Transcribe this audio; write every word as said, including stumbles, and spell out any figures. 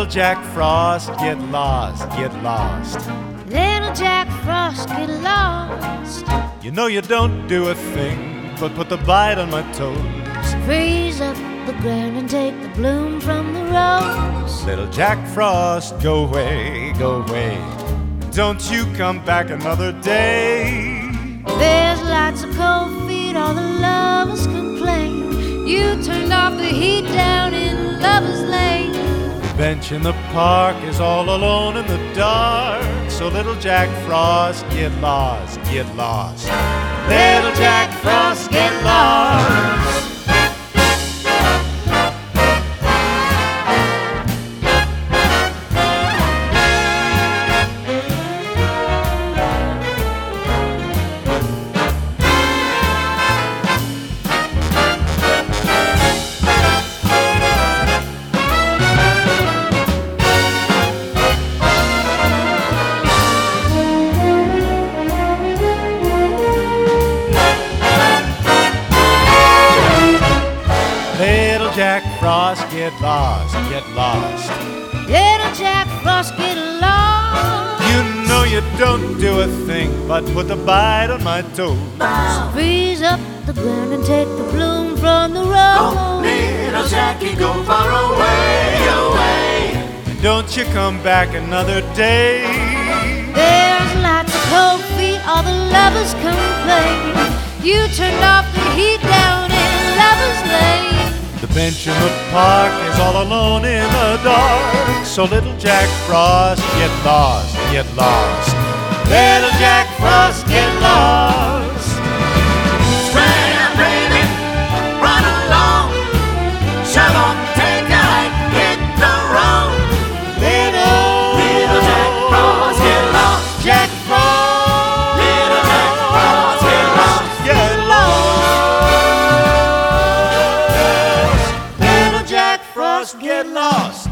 Little Jack Frost, get lost, get lost. Little Jack Frost, get lost. You know you don't do a thing but put the bite on my toes. Freeze up the ground and take the bloom from the rose. Little Jack Frost, go away, go away. Don't you come back another day. There's lots of cold feet, all the lovers complain. You turned off the heat down in Lover's Lane. The bench in the park is all alone in the dark. So little Jack Frost, get lost, get lost. Little Jack Frost, get lost. Little Jack Frost, get lost, get lost. Little Jack Frost, get lost. You know you don't do a thing but put the bite on my toes. Freeze up the ground and take the bloom from the rose. Oh, little Jackie, go far away, away. Don't you come back another day. There's lots of cold feet, all the lovers complain. You turned off the heat down in Lover's Lane. The bench in the park is all alone in the dark. So little Jack Frost, get lost, get lost. Little Jack Frost, get lost. Swing, baby, run along. Shove off, take a hike, hit the road. Little, Little Jack Frost, get lost. Jack Frost, Little Jack Frost, get lost. get lost. Little Jack Frost, get lost.